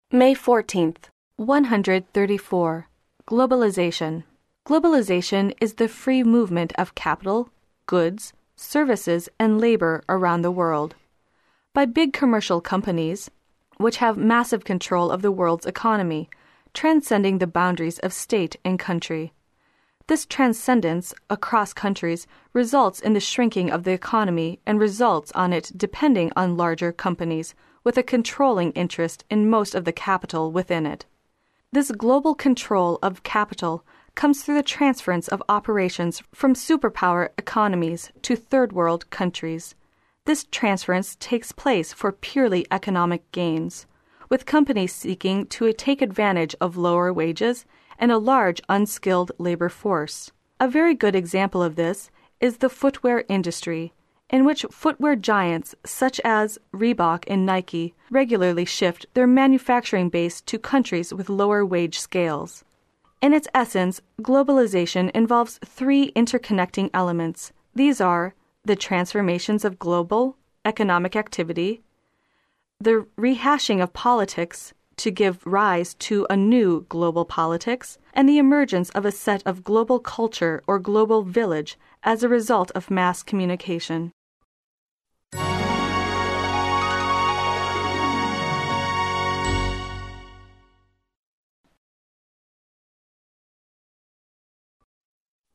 May 14th, 134. Globalization. Globalization is the free movement of capital, goods, services, and labor around the world by big commercial companies, which have massive control of the world's economy, transcending the boundaries of state and country. This transcendence across countries results in the shrinking of the economy and results on it depending on larger companies with a controlling interest in most of the capital within it. This global control of capital comes through the transference of operations from superpower economies to third world countries. This transference takes place for purely economic gains, with companies seeking to take advantage of lower wages and a large unskilled labor force. A very good example of this is the footwear industry, in which footwear giants such as Reebok and Nike regularly shift their manufacturing base to countries with lower wage scales. In its essence, globalization involves three interconnecting elements. These are the transformations of global economic activity, the rehashing of politics to give rise to a new global politics, and the emergence of a set of global culture or global village as a result of mass communication.